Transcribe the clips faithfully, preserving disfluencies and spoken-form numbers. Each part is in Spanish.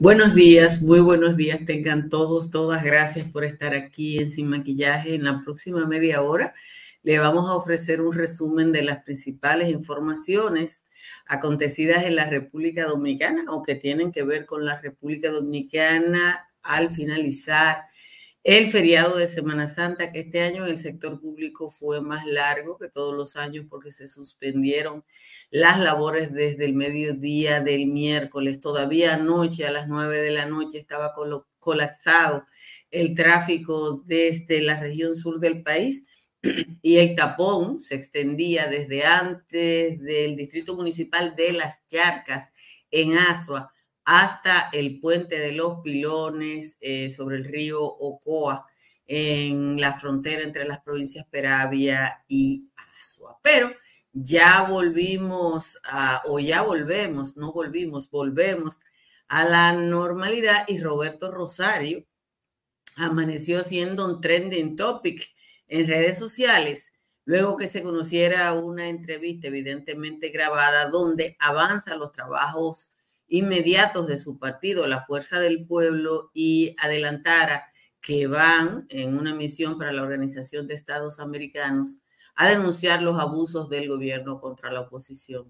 Buenos días, muy buenos días tengan todos, todas. Gracias por estar aquí en Sin Maquillaje. En la próxima media hora le vamos a ofrecer un resumen de las principales informaciones acontecidas en la República Dominicana o que tienen que ver con la República Dominicana al finalizar el feriado de Semana Santa, que este año en el sector público fue más largo que todos los años porque se suspendieron las labores desde el mediodía del miércoles. Todavía anoche a las nueve de la noche estaba colapsado el tráfico desde la región sur del país y el tapón se extendía desde antes del distrito municipal de Las Charcas en Asua hasta el puente de los Pilones eh, sobre el río Ocoa en la frontera entre las provincias Peravia y Asua. Pero ya volvimos a, o ya volvemos, no volvimos, volvemos a la normalidad y Roberto Rosario amaneció siendo un trending topic en redes sociales luego que se conociera una entrevista evidentemente grabada donde avanza los trabajos inmediatos de su partido, la Fuerza del Pueblo, y adelantara que van en una misión para la Organización de Estados Americanos a denunciar los abusos del gobierno contra la oposición.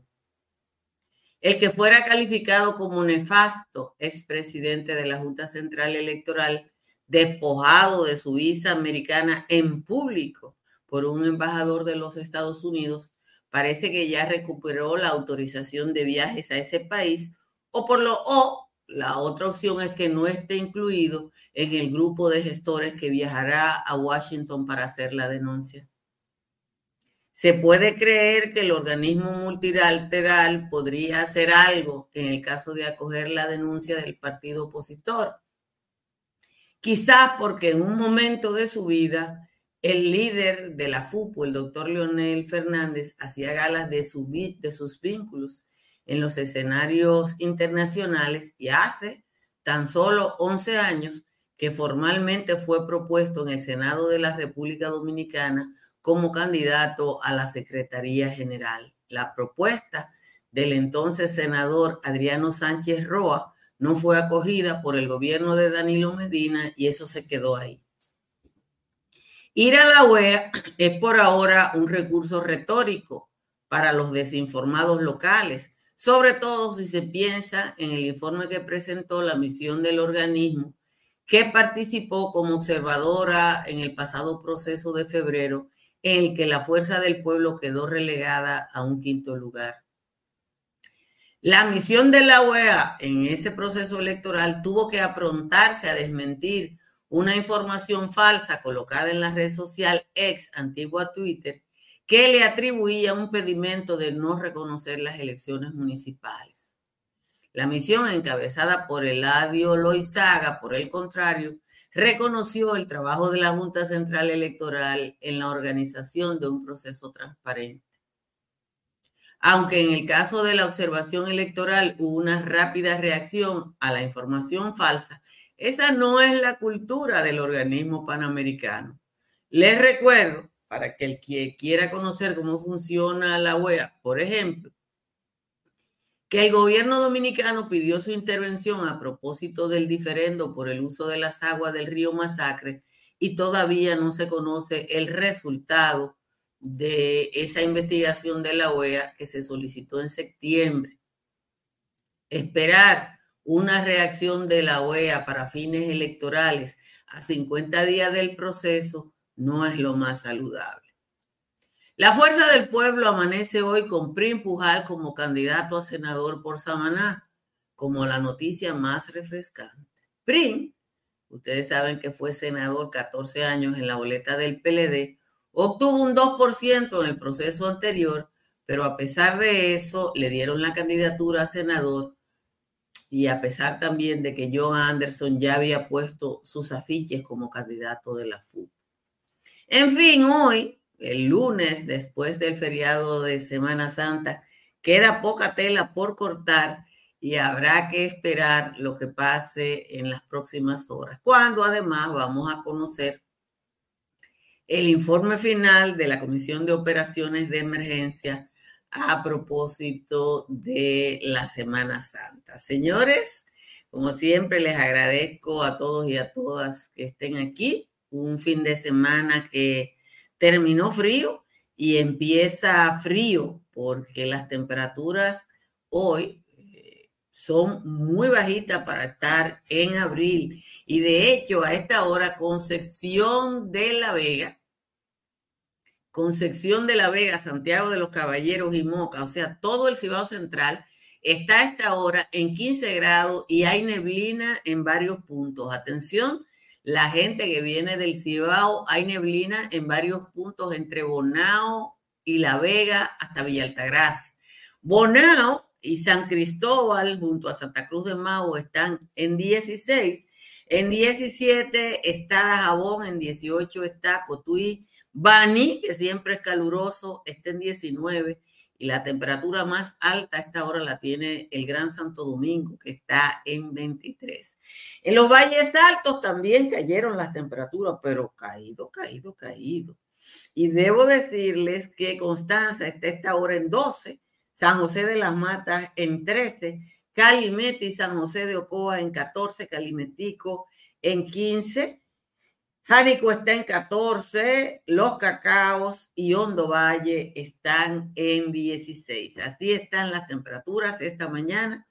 El que fuera calificado como nefasto expresidente de la Junta Central Electoral, despojado de su visa americana en público por un embajador de los Estados Unidos, parece que ya recuperó la autorización de viajes a ese país, o por lo o la otra opción es que no esté incluido en el grupo de gestores que viajará a Washington para hacer la denuncia. Se puede creer que el organismo multilateral podría hacer algo en el caso de acoger la denuncia del partido opositor. Quizás porque en un momento de su vida, el líder de la F U P U, el doctor Leonel Fernández, hacía galas de, su, de sus vínculos en los escenarios internacionales y hace tan solo once años que formalmente fue propuesto en el Senado de la República Dominicana como candidato a la Secretaría General. La propuesta del entonces senador Adriano Sánchez Roa no fue acogida por el gobierno de Danilo Medina y eso se quedó ahí. Ir a la O E A es por ahora un recurso retórico para los desinformados locales, sobre todo si se piensa en el informe que presentó la misión del organismo que participó como observadora en el pasado proceso de febrero en el que la Fuerza del Pueblo quedó relegada a un quinto lugar. La misión de la O E A en ese proceso electoral tuvo que aprontarse a desmentir una información falsa colocada en la red social ex antigua Twitter que le atribuía un pedimento de no reconocer las elecciones municipales. La misión encabezada por Eladio Loizaga, por el contrario, reconoció el trabajo de la Junta Central Electoral en la organización de un proceso transparente. Aunque en el caso de la observación electoral hubo una rápida reacción a la información falsa, esa no es la cultura del organismo panamericano. Les recuerdo, para que el que quiera conocer cómo funciona la O E A, por ejemplo, que el gobierno dominicano pidió su intervención a propósito del diferendo por el uso de las aguas del río Masacre y todavía no se conoce el resultado de esa investigación de la O E A que se solicitó en septiembre. Esperar una reacción de la O E A para fines electorales a cincuenta días del proceso no es lo más saludable. La Fuerza del Pueblo amanece hoy con Prim Pujal como candidato a senador por Samaná, como la noticia más refrescante. Prim, ustedes saben que fue senador catorce años en la boleta del P L D, obtuvo un dos por ciento en el proceso anterior, pero a pesar de eso le dieron la candidatura a senador y a pesar también de que John Anderson ya había puesto sus afiches como candidato de la F U P. En fin, hoy, el lunes, después del feriado de Semana Santa, queda poca tela por cortar y habrá que esperar lo que pase en las próximas horas, cuando además vamos a conocer el informe final de la Comisión de Operaciones de Emergencia a propósito de la Semana Santa. Señores, Como siempre, les agradezco a todos y a todas que estén aquí. Un fin de semana que terminó frío y empieza frío porque las temperaturas hoy eh, son muy bajitas para estar en abril. Y de hecho, a esta hora, Concepción de la Vega, Concepción de la Vega, Santiago de los Caballeros y Moca, o sea, todo el Cibao Central, está a esta hora en quince grados y hay neblina en varios puntos. Atención, la gente que viene del Cibao, hay neblina en varios puntos entre Bonao y La Vega hasta Villa Altagracia. Bonao y San Cristóbal junto a Santa Cruz de Mao están en dieciséis. En diecisiete está Dajabón, en dieciocho está Cotuí. Baní, que siempre es caluroso, está en diecinueve y la temperatura más alta a esta hora la tiene el Gran Santo Domingo, que está en veintitrés. En los valles altos también cayeron las temperaturas, pero caído, caído, caído. Y debo decirles que Constanza está a esta hora en doce, San José de las Matas en trece, Calimete y San José de Ocoa en catorce, Calimetico en quince, Jánico está en catorce, Los Cacaos y Hondo Valle están en dieciséis. Así están las temperaturas esta mañana.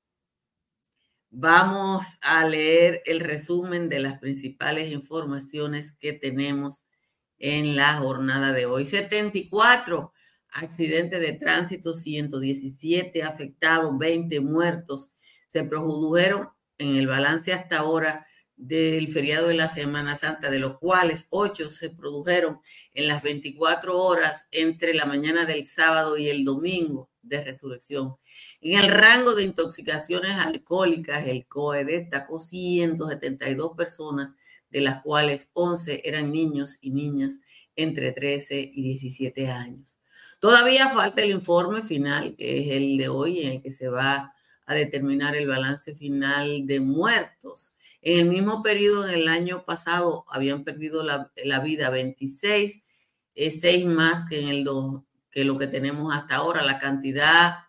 Vamos a leer el resumen de las principales informaciones que tenemos en la jornada de hoy. setenta y cuatro accidentes de tránsito, ciento diecisiete afectados, veinte muertos. Se produjeron en el balance hasta ahora del feriado de la Semana Santa, de los cuales ocho se produjeron en las veinticuatro horas entre la mañana del sábado y el domingo de resurrección. En el rango de intoxicaciones alcohólicas, el C O E destacó ciento setenta y dos personas, de las cuales once eran niños y niñas entre trece y diecisiete años. Todavía falta el informe final, que es el de hoy, en el que se va a determinar el balance final de muertos. En el mismo periodo, en el año pasado, habían perdido la, la vida veintiséis, eh, seis más que, en el do, que lo que tenemos hasta ahora. La cantidad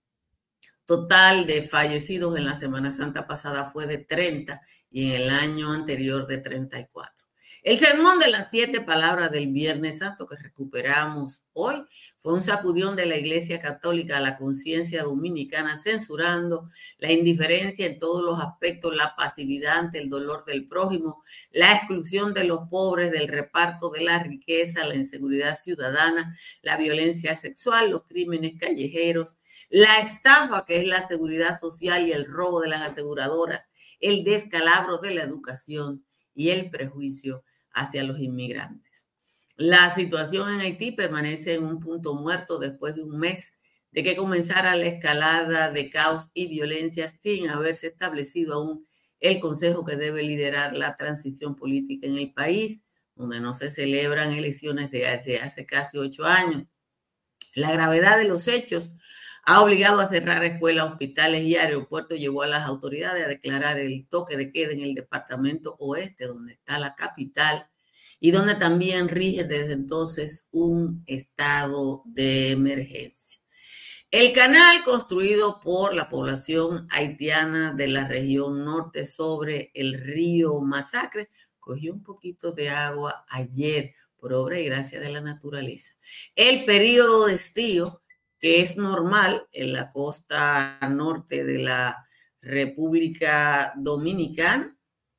total de fallecidos en la Semana Santa pasada fue de treinta y en el año anterior de treinta y cuatro. El sermón de las siete palabras del Viernes Santo que recuperamos hoy fue un sacudón de la Iglesia Católica a la conciencia dominicana, censurando la indiferencia en todos los aspectos, la pasividad ante el dolor del prójimo, la exclusión de los pobres del reparto de la riqueza, la inseguridad ciudadana, la violencia sexual, los crímenes callejeros, la estafa que es la seguridad social y el robo de las aseguradoras, el descalabro de la educación y el prejuicio hacia los inmigrantes. La situación en Haití permanece en un punto muerto después de un mes de que comenzara la escalada de caos y violencia sin haberse establecido aún el consejo que debe liderar la transición política en el país, donde no se celebran elecciones desde hace casi ocho años. La gravedad de los hechos ha obligado a cerrar escuelas, hospitales y aeropuertos, llevó a las autoridades a declarar el toque de queda en el departamento oeste, donde está la capital, y donde también rige desde entonces un estado de emergencia. El canal construido por la población haitiana de la región norte sobre el río Masacre cogió un poquito de agua ayer por obra y gracia de la naturaleza. El periodo de estío, que es normal en la costa norte de la República Dominicana,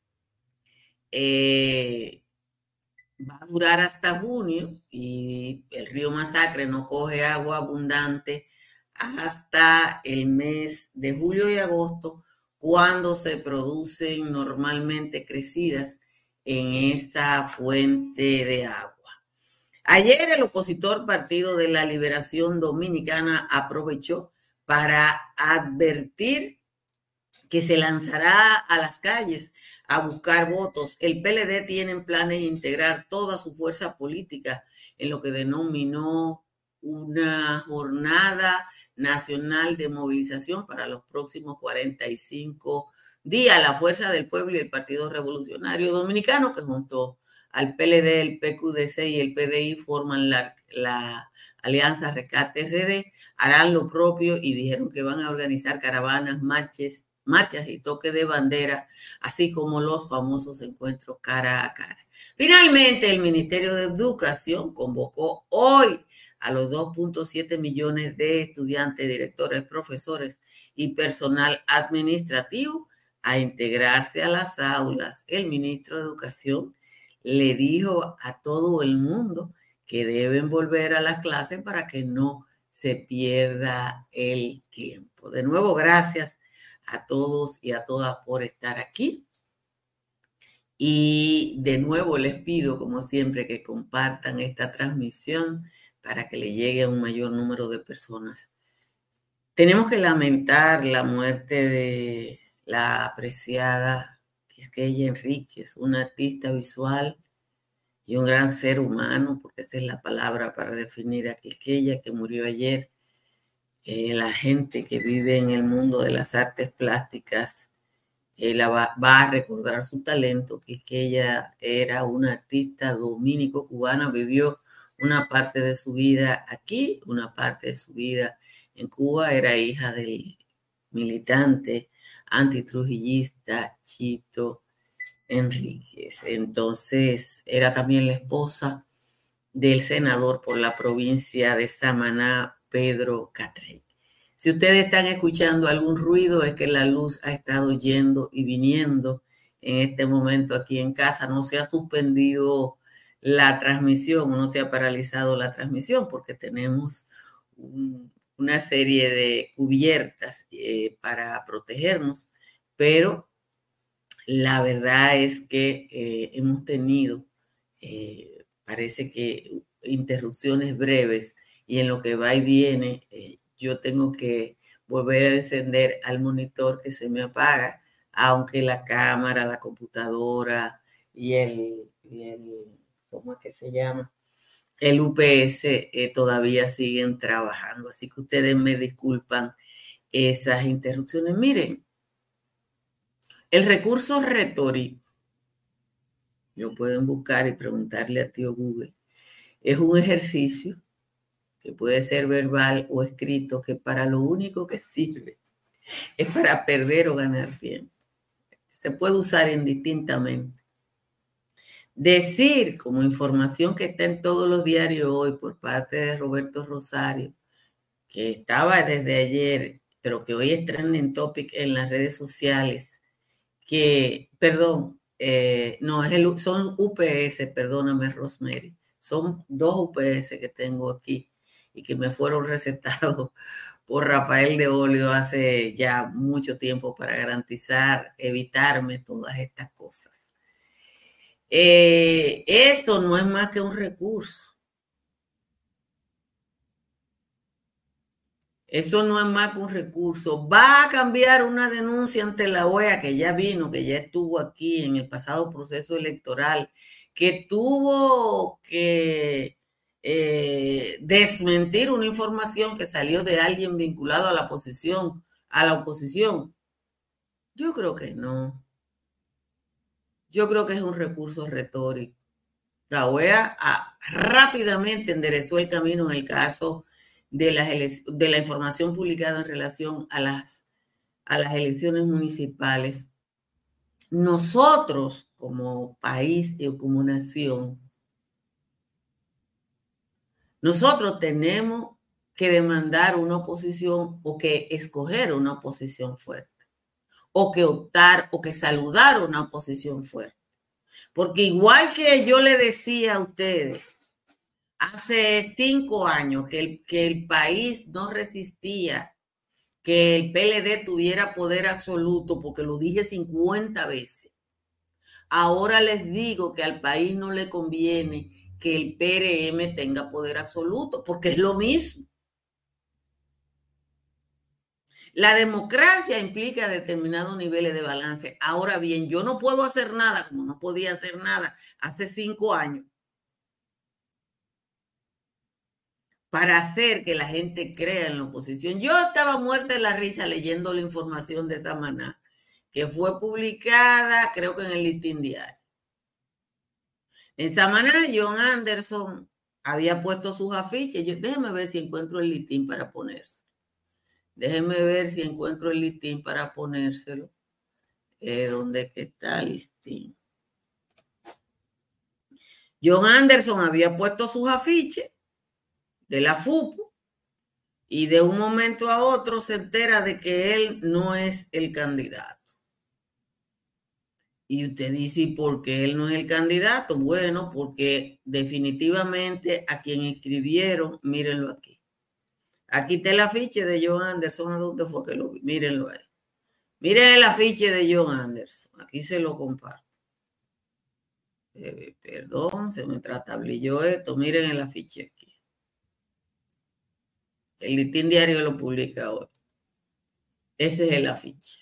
eh, va a durar hasta junio y el río Masacre no coge agua abundante hasta el mes de julio y agosto, cuando se producen normalmente crecidas en esa fuente de agua. Ayer el opositor Partido de la Liberación Dominicana aprovechó para advertir que se lanzará a las calles a buscar votos. El P L D tiene en planes integrar toda su fuerza política en lo que denominó una jornada nacional de movilización para los próximos cuarenta y cinco días. La Fuerza del Pueblo y el Partido Revolucionario Dominicano, que junto al P L D, el P Q D C y el P D I forman la, la Alianza Rescate R D, harán lo propio y dijeron que van a organizar caravanas, marches, marchas y toque de bandera, así como los famosos encuentros cara a cara. Finalmente, el Ministerio de Educación convocó hoy a los dos punto siete millones de estudiantes, directores, profesores y personal administrativo a integrarse a las aulas. El ministro de Educación le dijo a todo el mundo que deben volver a las clases para que no se pierda el tiempo. De nuevo, gracias a todos y a todas por estar aquí. Y de nuevo les pido, como siempre, que compartan esta transmisión para que le llegue a un mayor número de personas. Tenemos que lamentar la muerte de la apreciada Quisqueya Enríquez, una artista visual y un gran ser humano, porque esa es la palabra para definir a Quisqueya, que murió ayer. Eh, la gente que vive en el mundo de las artes plásticas eh, la va, va a recordar su talento, Quisqueya era una artista dominico-cubana, vivió una parte de su vida aquí, una parte de su vida en Cuba, era hija del militante antitrujillista Chito Enríquez. Entonces, era también la esposa del senador por la provincia de Samaná, Pedro Catrell. Si ustedes están escuchando algún ruido, es que la luz ha estado yendo y viniendo en este momento aquí en casa. No se ha suspendido la transmisión, no se ha paralizado la transmisión porque tenemos un, una serie de cubiertas eh, para protegernos, pero la verdad es que eh, hemos tenido, eh, parece que interrupciones breves y en lo que va y viene, eh, yo tengo que volver a encender al monitor que se me apaga, aunque la cámara, la computadora y el, y el ¿cómo es que se llama? El U P S eh, todavía siguen trabajando. Así que ustedes me disculpan esas interrupciones. Miren, el recurso retórico, lo pueden buscar y preguntarle a tío Google, es un ejercicio que puede ser verbal o escrito, que para lo único que sirve es para perder o ganar tiempo. Se puede usar indistintamente. Decir, como información que está en todos los diarios hoy por parte de Roberto Rosario, que estaba desde ayer, pero que hoy es trending topic en las redes sociales, que, perdón, eh, no, es el, son U P S, perdóname, Rosemary, son dos U P S que tengo aquí y que me fueron recetados por Rafael de Olio hace ya mucho tiempo para garantizar, evitarme todas estas cosas. Eh, eso no es más que un recurso. Eso no es más que un recurso. Va a cambiar una denuncia ante la O E A que ya vino, que ya estuvo aquí en el pasado proceso electoral, que tuvo que eh, desmentir una información que salió de alguien vinculado a la oposición, a la oposición. Yo creo que no. Yo creo que es un recurso retórico. La O E A ah, rápidamente enderezó el camino en el caso de, las de la información publicada en relación a las, a las elecciones municipales. Nosotros, como país y como nación, nosotros tenemos que demandar una oposición o que escoger una oposición fuerte, o que optar o que saludar una oposición fuerte. Porque igual que yo le decía a ustedes, hace cinco años que el, que el país no resistía que el P L D tuviera poder absoluto, porque lo dije cincuenta veces. Ahora les digo que al país no le conviene que el P R M tenga poder absoluto, porque es lo mismo. La democracia implica determinados niveles de balance. Ahora bien, yo no puedo hacer nada como no podía hacer nada hace cinco años para hacer que la gente crea en la oposición. Yo estaba muerta de la risa leyendo la información de Samaná, que fue publicada, creo que en el Listín Diario. En Samaná, John Anderson había puesto sus afiches. Yo, déjeme ver si encuentro el Listín para ponerse. Déjeme ver si encuentro el listín para ponérselo. Eh, ¿Dónde es que está el listín? John Anderson había puesto sus afiches de la F U P y de un momento a otro se entera de que él no es el candidato. Y usted dice, ¿y por qué él no es el candidato? Bueno, porque definitivamente a quien escribieron, mírenlo aquí. Aquí está el afiche de John Anderson. ¿A dónde fue que lo vi? Mírenlo ahí. Miren el afiche de John Anderson. Aquí se lo comparto. Eh, perdón, se me tratablilló esto. Miren el afiche aquí. El Listín Diario lo publica hoy. Ese es el afiche.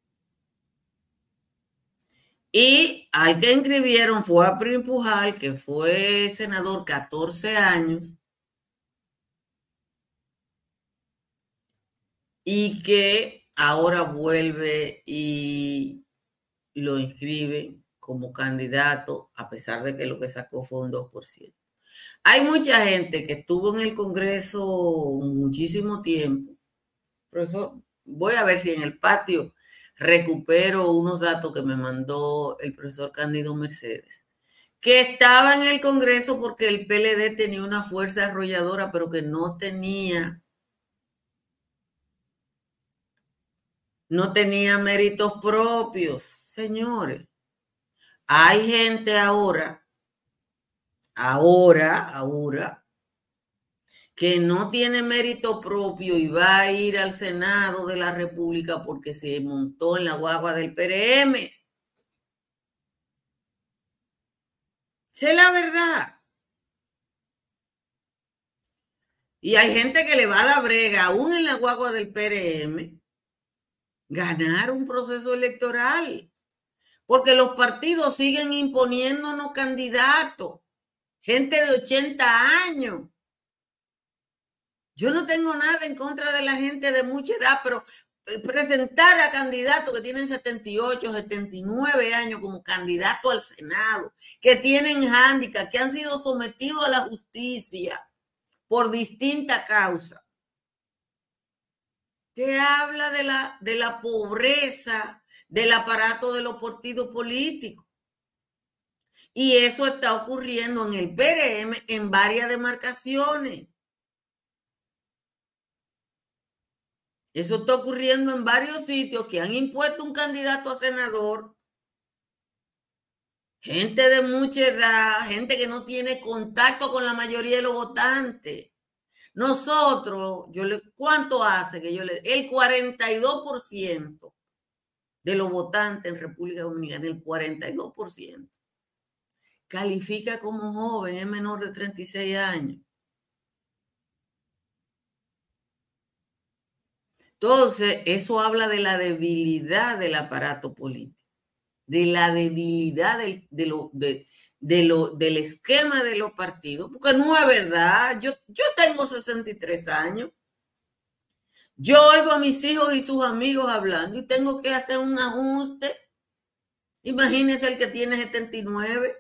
Y al que inscribieron fue a Prim Pujal, que fue senador catorce años, y que ahora vuelve y lo inscribe como candidato, a pesar de que lo que sacó fue un dos por ciento. Hay mucha gente que estuvo en el Congreso muchísimo tiempo. Profesor, voy a ver si en el patio recupero unos datos que me mandó el profesor Cándido Mercedes, que estaba en el Congreso porque el P L D tenía una fuerza arrolladora, pero que no tenía, no tenía méritos propios, señores. Hay gente ahora, ahora, ahora, que no tiene mérito propio y va a ir al Senado de la República porque se montó en la guagua del P R M. Esa es la verdad. Y hay gente que le va a dar brega, aún en la guagua del P R M, ganar un proceso electoral. Porque los partidos siguen imponiéndonos candidatos. Gente de ochenta años. Yo no tengo nada en contra de la gente de mucha edad, pero presentar a candidatos que tienen setenta y ocho, setenta y nueve años como candidato al Senado, que tienen hándicap, que han sido sometidos a la justicia por distinta causa. Te habla de la, de la pobreza del aparato de los partidos políticos. Y eso está ocurriendo en el P R M en varias demarcaciones. Eso está ocurriendo en varios sitios que han impuesto un candidato a senador. Gente de mucha edad, gente que no tiene contacto con la mayoría de los votantes. Nosotros, yo le, ¿cuánto hace que yo le? El cuarenta y dos por ciento de los votantes en República Dominicana, el cuarenta y dos por ciento, califica como joven, es menor de treinta y seis años. Entonces, eso habla de la debilidad del aparato político, de la debilidad del, de lo, de, de lo, del esquema de los partidos, porque no es verdad. Yo, yo tengo sesenta y tres años. Yo oigo a mis hijos y sus amigos hablando y tengo que hacer un ajuste. Imagínese el que tiene setenta y nueve.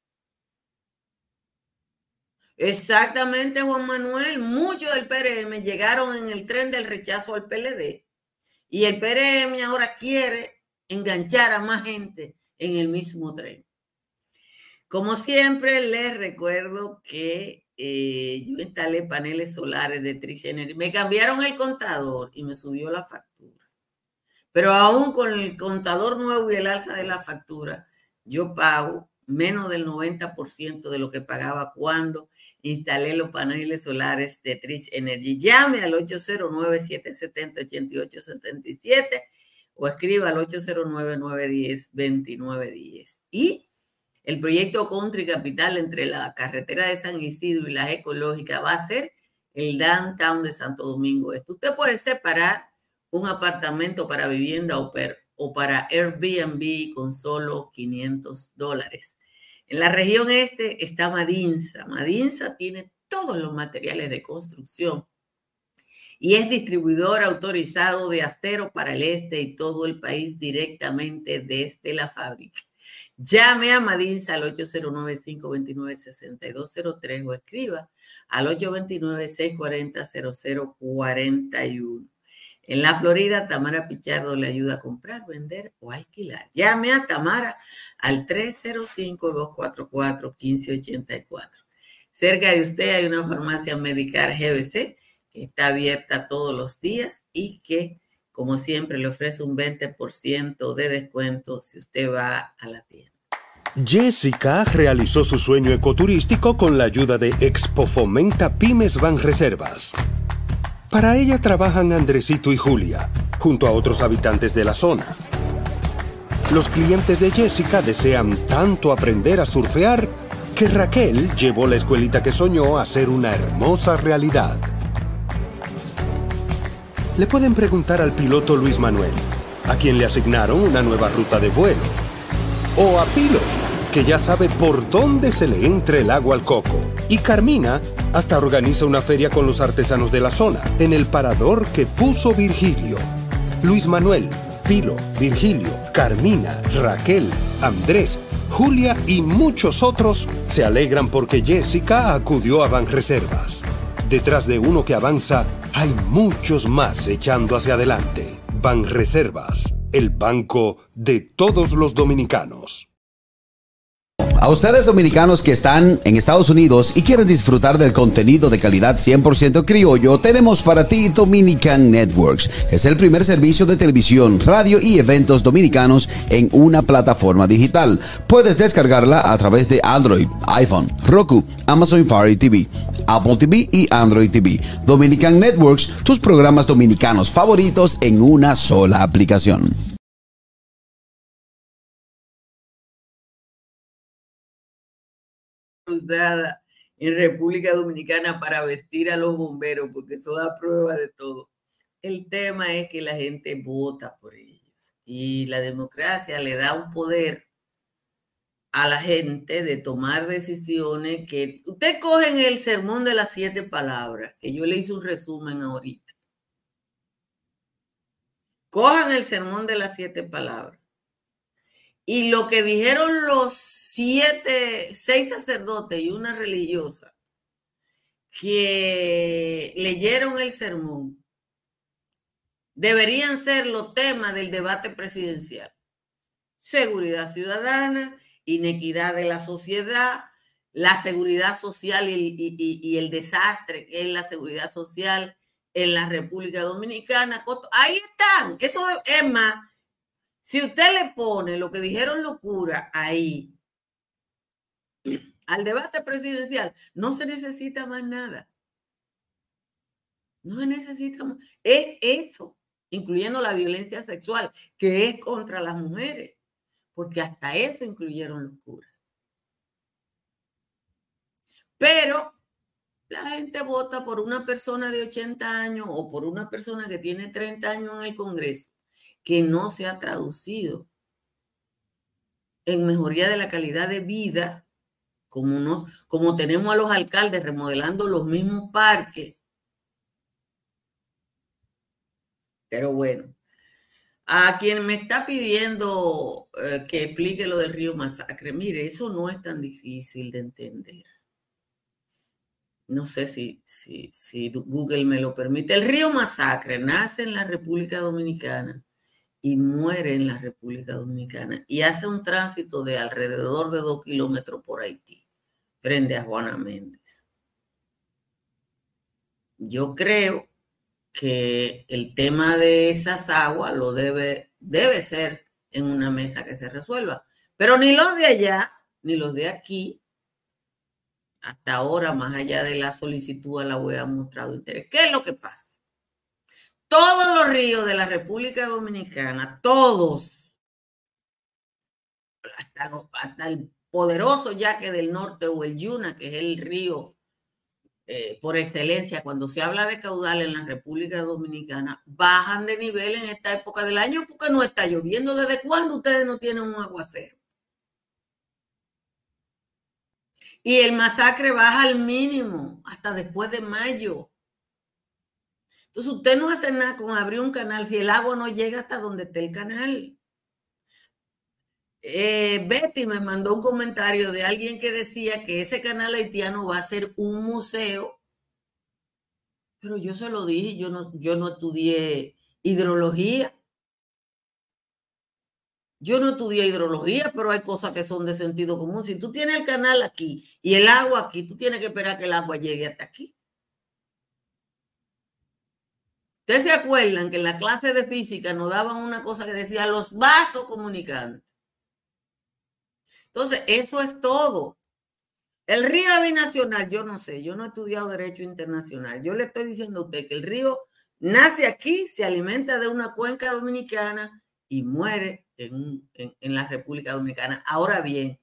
Exactamente, Juan Manuel. Muchos del P R M llegaron en el tren del rechazo al P L D y el P R M ahora quiere enganchar a más gente en el mismo tren. Como siempre, les recuerdo que eh, yo instalé paneles solares de Trix Energy. Me cambiaron el contador y me subió la factura. Pero aún con el contador nuevo y el alza de la factura, yo pago menos del noventa por ciento de lo que pagaba cuando instalé los paneles solares de Trix Energy. Llame al ocho cero nueve, siete siete cero, ocho ocho seis siete o escriba al ocho cero nueve, nueve uno cero, dos nueve uno cero. Y el proyecto Country Capital entre la carretera de San Isidro y la ecológica va a ser el downtown de Santo Domingo Este. Usted puede separar un apartamento para vivienda o, per, o para Airbnb con solo quinientos dólares. En la región este está Madinsa. Madinsa tiene todos los materiales de construcción y es distribuidor autorizado de acero para el este y todo el país directamente desde la fábrica. Llame a Madinsa al ocho cero nueve, cinco dos nueve, seis dos cero tres o escriba al ocho dos nueve, seis cuatro cero, cero cuatro uno. En la Florida, Tamara Pichardo le ayuda a comprar, vender o alquilar. Llame a Tamara al tres cero cinco, dos cuatro cuatro, uno cinco ocho cuatro. Cerca de usted hay una farmacia Medicar G B C que está abierta todos los días y que, como siempre, le ofrece un veinte por ciento de descuento si usted va a la tienda. Jessica realizó su sueño ecoturístico con la ayuda de Expo Fomenta Pymes Banreservas. Para ella trabajan Andresito y Julia, junto a otros habitantes de la zona. Los clientes de Jessica desean tanto aprender a surfear que Raquel llevó la escuelita que soñó a ser una hermosa realidad. Le pueden preguntar al piloto Luis Manuel, a quien le asignaron una nueva ruta de vuelo. O a Pilo, que ya sabe por dónde se le entra el agua al coco. Y Carmina hasta organiza una feria con los artesanos de la zona, en el parador que puso Virgilio. Luis Manuel, Pilo, Virgilio, Carmina, Raquel, Andrés, Julia y muchos otros se alegran porque Jessica acudió a Banreservas. Detrás de uno que avanza, hay muchos más echando hacia adelante. Banreservas, el banco de todos los dominicanos. A ustedes dominicanos que están en Estados Unidos y quieren disfrutar del contenido de calidad cien por ciento criollo, tenemos para ti Dominican Networks. Es el primer servicio de televisión, radio y eventos dominicanos en una plataforma digital. Puedes descargarla a través de Android, iPhone, Roku, Amazon Fire T V, Apple T V y Android T V. Dominican Networks, tus programas dominicanos favoritos en una sola aplicación. Usada en República Dominicana para vestir a los bomberos, porque eso da prueba de todo. El tema es que la gente vota por ellos y la democracia le da un poder a la gente de tomar decisiones que... Usted coge en el sermón de las siete palabras, que yo le hice un resumen ahorita. Cojan el sermón de las siete palabras. Y lo que dijeron los siete, seis sacerdotes y una religiosa que leyeron el sermón deberían ser los temas del debate presidencial. Seguridad ciudadana, inequidad de la sociedad, la seguridad social y, y, y, y el desastre que es la seguridad social en la República Dominicana. Ahí están. Eso es más. Si usted le pone lo que dijeron locura ahí al debate presidencial, no se necesita más nada. No se necesita más. Es eso, incluyendo la violencia sexual, que es contra las mujeres, porque hasta eso incluyeron los curas. Pero la gente vota por una persona de ochenta años o por una persona que tiene treinta años en el Congreso, que no se ha traducido en mejoría de la calidad de vida, como, nos, como tenemos a los alcaldes remodelando los mismos parques. Pero bueno, a quien me está pidiendo eh, que explique lo del río Masacre, mire, eso no es tan difícil de entender. No sé si, si, si Google me lo permite. El río Masacre nace en la República Dominicana y muere en la República Dominicana y hace un tránsito de alrededor de dos kilómetros por Haití, frente a Juana Méndez. Yo creo que el tema de esas aguas lo debe, debe ser en una mesa que se resuelva, pero ni los de allá, ni los de aquí, hasta ahora, más allá de la solicitud a la O E A, han mostrado interés. ¿Qué es lo que pasa? Todos los ríos de la República Dominicana, todos, hasta, hasta el poderoso Yaque del Norte o el Yuna, que es el río eh, por excelencia, cuando se habla de caudal en la República Dominicana, bajan de nivel en esta época del año porque no está lloviendo. ¿Desde cuándo ustedes no tienen un aguacero? Y el Masacre baja al mínimo hasta después de mayo. Entonces usted no hace nada con abrir un canal si el agua no llega hasta donde esté el canal. Eh, Betty me mandó un comentario de alguien que decía que ese canal haitiano va a ser un museo, pero yo se lo dije, yo no, yo no estudié Hidrología. Yo no estudié hidrología, pero hay cosas que son de sentido común. Si tú tienes el canal aquí y el agua aquí, tú tienes que esperar que el agua llegue hasta aquí. ¿Ustedes se acuerdan que en la clase de física nos daban una cosa que decía los vasos comunicantes? Entonces, eso es todo. El río binacional, yo no sé, yo no he estudiado Derecho Internacional. Yo le estoy diciendo a usted que el río nace aquí, se alimenta de una cuenca dominicana y muere en, en, en la República Dominicana. Ahora bien,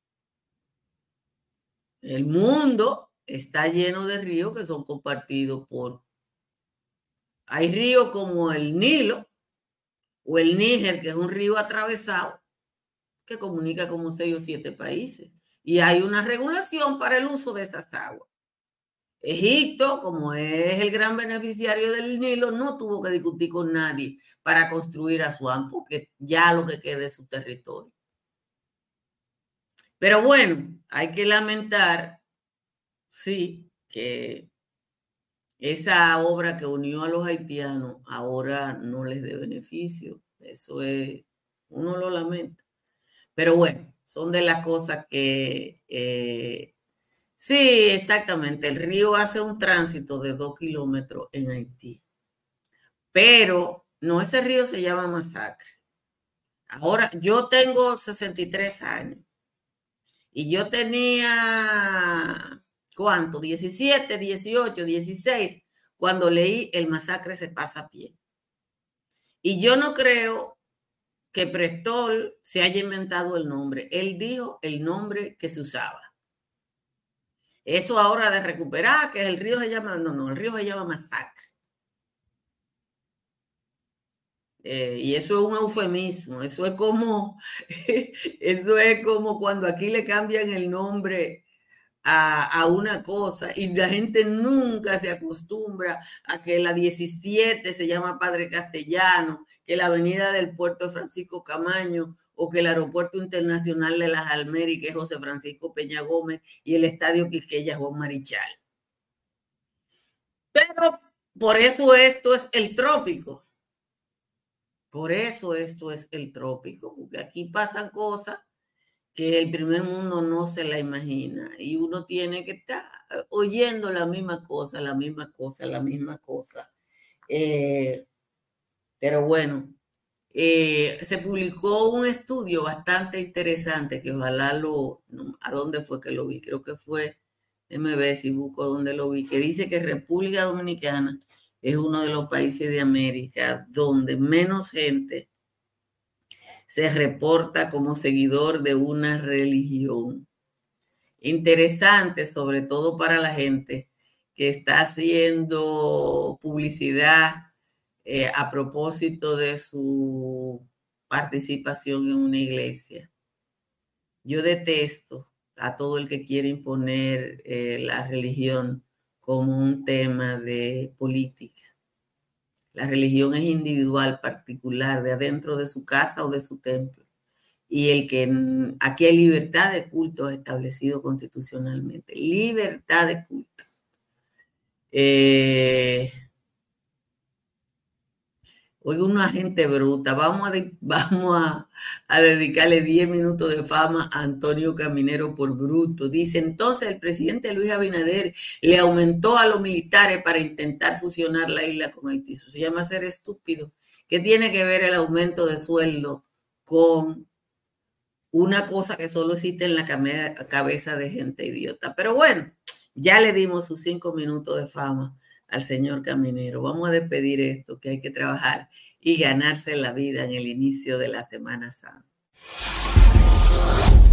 el mundo está lleno de ríos que son compartidos por... Hay ríos como el Nilo o el Níger, que es un río atravesado que comunica como seis o siete países. Y hay una regulación para el uso de esas aguas. Egipto, como es el gran beneficiario del Nilo, no tuvo que discutir con nadie para construir Asuán, porque ya lo que queda es su territorio. Pero bueno, hay que lamentar, sí, que esa obra que unió a los haitianos ahora no les dé beneficio. Eso es, uno lo lamenta. Pero bueno, son de las cosas que... Eh, sí, exactamente. El río hace un tránsito de dos kilómetros en Haití. Pero no, ese río se llama Masacre. Ahora, yo tengo sesenta y tres años. Y yo tenía, ¿cuánto? diecisiete, dieciocho, dieciséis, cuando leí El Masacre se pasa a pie. Y yo no creo que Prestol se haya inventado el nombre. Él dijo el nombre que se usaba. Eso ahora de recuperar, que el río se llama, no, no, el río se llama Masacre. Eh, y eso es un eufemismo, eso es como, eso es como cuando aquí le cambian el nombre a, a una cosa y la gente nunca se acostumbra a que la diecisiete se llama Padre Castellano, que la avenida del Puerto de Francisco Camaño, o que el Aeropuerto Internacional de las Américas es José Francisco Peña Gómez y el Estadio Quisqueya Juan Marichal. Pero por eso esto es el trópico. Por eso esto es el trópico, porque aquí pasan cosas que el primer mundo no se la imagina y uno tiene que estar oyendo la misma cosa, la misma cosa, la misma cosa. Eh, pero bueno, eh, se publicó un estudio bastante interesante que ojalá lo... ¿A dónde fue que lo vi? Creo que fue, déjame ver si busco dónde lo vi, que dice que República Dominicana es uno de los países de América donde menos gente se reporta como seguidor de una religión. Interesante, sobre todo para la gente que está haciendo publicidad eh, a propósito de su participación en una iglesia. Yo detesto a todo el que quiere imponer eh, la religión como un tema de política. La religión es individual, particular, de adentro de su casa o de su templo. Y el que aquí hay libertad de culto establecido constitucionalmente. Libertad de culto. Eh, Oiga, una gente bruta. Vamos, a, de, vamos a, a dedicarle diez minutos de fama a Antonio Caminero por bruto. Dice, entonces el presidente Luis Abinader le aumentó a los militares para intentar fusionar la isla con Haití. Eso se llama ser estúpido. ¿Qué tiene que ver el aumento de sueldo con una cosa que solo existe en la cabeza de gente idiota? Pero bueno, ya le dimos sus cinco minutos de fama al señor Caminero. Vamos a despedir esto, que hay que trabajar y ganarse la vida en el inicio de la Semana Santa.